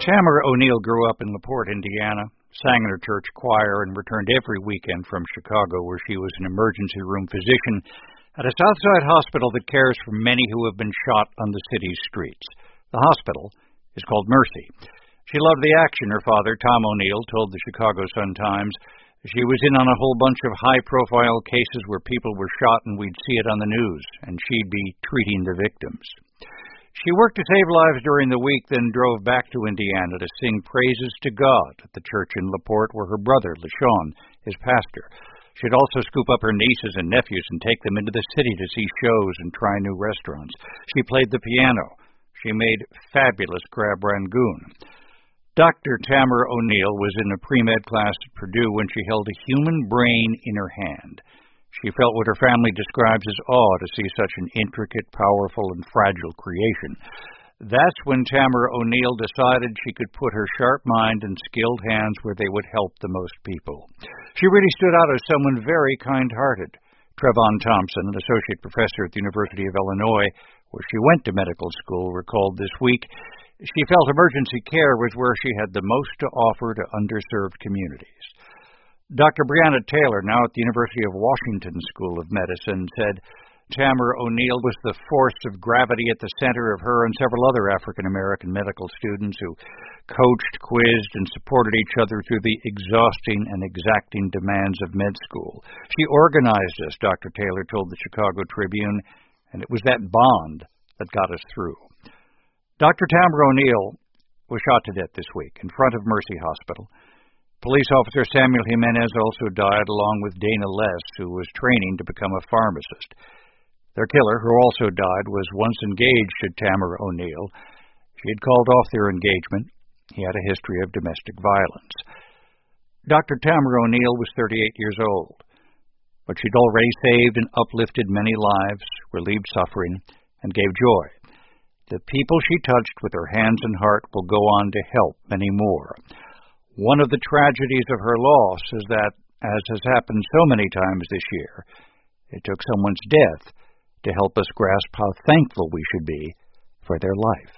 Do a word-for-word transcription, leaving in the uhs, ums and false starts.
Tamara O'Neill grew up in LaPorte, Indiana, sang in her church choir, and returned every weekend from Chicago, where she was an emergency room physician at a Southside hospital that cares for many who have been shot on the city's streets. The hospital is called Mercy. She loved the action. Her father, Tom O'Neill, told the Chicago Sun-Times she was in on a whole bunch of high-profile cases where people were shot and we'd see it on the news, and she'd be treating the victims. She worked to save lives during the week, then drove back to Indiana to sing praises to God at the church in LaPorte where her brother, LaShawn, is pastor. She'd also scoop up her nieces and nephews and take them into the city to see shows and try new restaurants. She played the piano. She made fabulous crab rangoon. Doctor Tamara O'Neill was in a pre-med class at Purdue when she held a human brain in her hand. She felt what her family describes as awe to see such an intricate, powerful, and fragile creation. That's when Tamara O'Neill decided she could put her sharp mind and skilled hands where they would help the most people. She really stood out as someone very kind-hearted. Trevon Thompson, an associate professor at the University of Illinois, where she went to medical school, recalled this week, she felt emergency care was where she had the most to offer to underserved communities. Doctor Breonna Taylor, now at the University of Washington School of Medicine, said Tamara O'Neill was the force of gravity at the center of her and several other African-American medical students who coached, quizzed, and supported each other through the exhausting and exacting demands of med school. She organized us, Doctor Taylor told the Chicago Tribune, and it was that bond that got us through. Doctor Tamara O'Neill was shot to death this week in front of Mercy Hospital. Police officer Samuel Jimenez also died, along with Dana Less, who was training to become a pharmacist. Their killer, who also died, was once engaged to Tamara O'Neill. She had called off their engagement. He had a history of domestic violence. Doctor Tamara O'Neill was thirty-eight years old, but she'd already saved and uplifted many lives, relieved suffering, and gave joy. The people she touched with her hands and heart will go on to help many more. One of the tragedies of her loss is that, as has happened so many times this year, it took someone's death to help us grasp how thankful we should be for their life.